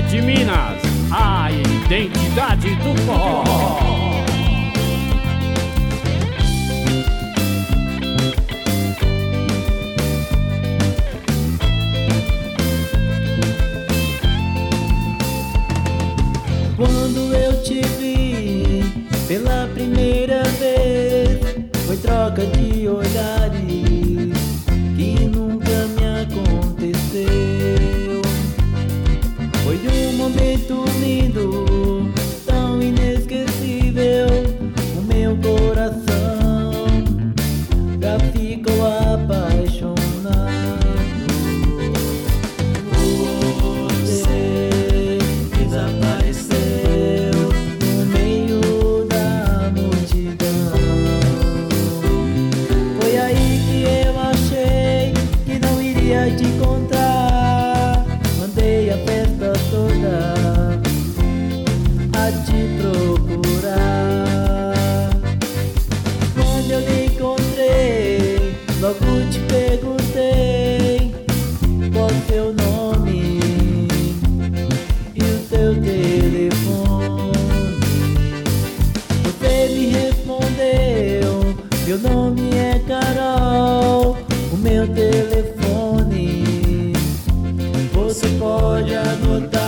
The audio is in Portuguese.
de Minas, a identidade do forró. Quando eu te vi pela primeira vez, foi troca de olhares que nunca me aconteceu. Foi um momento lindo, tão inesquecível. O meu coração já ficou apaixonado. Você desapareceu no meio da multidão. Foi aí que eu achei que não iria te encontrar. Mandei a festa toda a te procurar. Quando eu lhe encontrei, logo te perguntei qual seu nome e o teu telefone. Você me respondeu: meu nome é Carol, o meu telefone você pode anotar.